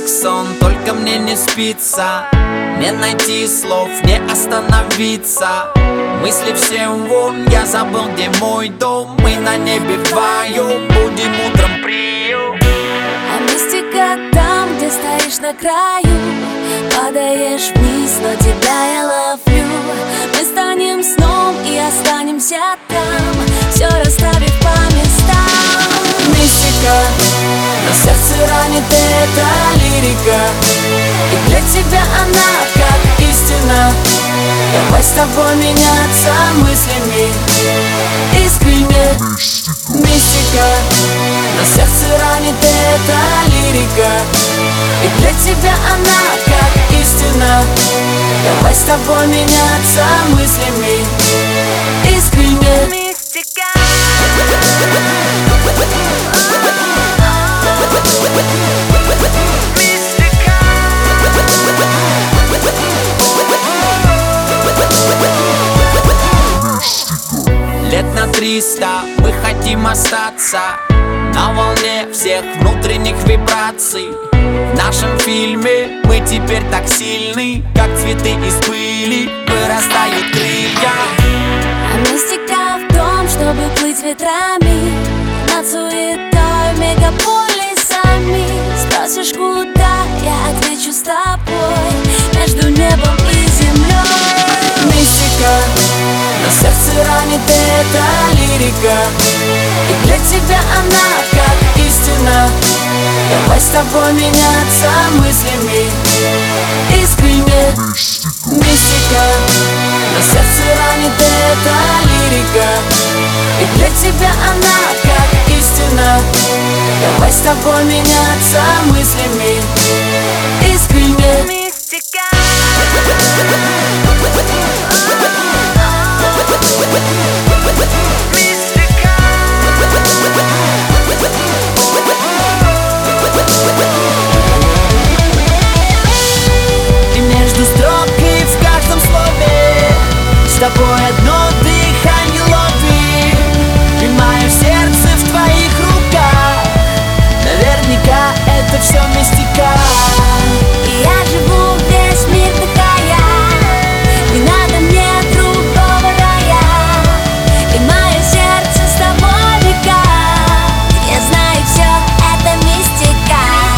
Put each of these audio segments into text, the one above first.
как сон, только мне не спится. Не найти слов, не остановиться. Мысли все вон, я забыл, где мой дом. Мы на небе вдвоем, будем утром прием. А мистика там, где стоишь на краю. Падаешь вниз, но тебя я ловлю. Мы станем сном и останемся там, все расставив по местам. Мистика, на сердце ранит эта лирика, и для тебя она как истина. Давай с тобой меняться мыслями искренне. Мистика, на сердце ранит эта лирика, и для тебя она как истина. Давай с тобой меняться мыслями искренне. Мистика. Лет на 300 мы хотим остаться на волне всех внутренних вибраций. В нашем фильме мы теперь так сильны, как цветы из пыли вырастают крылья. А мистика в том, чтобы плыть ветрами над суетой мегаполисами. Спросишь, куда, я отвечу: с тобой, между небом и землей. Мистика, на сердце ранит эта лирика, и для тебя она как истина. Давай с тобой меняться мыслями искренне. Мистика, на сердце ранит эта лирика, и для тебя она как истина. Давай с тобой меняться мыслями искренне. Мистика. И между строк и в каждом слове с тобой одно дыхание лови. И мое сердце в твоих руках. Наверняка это все мистика. И я живу весь мир такая, не надо мне другого рая. И мое сердце с тобой века. Я знаю, все это мистика.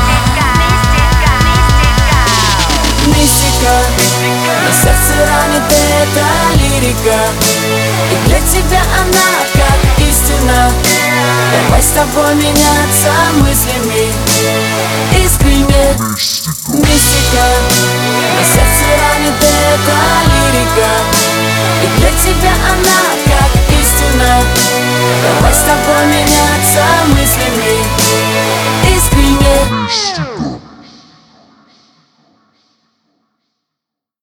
Мистика, на сердце ранит эта лирика, и для тебя она как истина. Давай с тобой меняться мыслями искренне. Мистика, на сердце ранит эта лирика, и для тебя она как истина. Давай с тобой меняться мыслями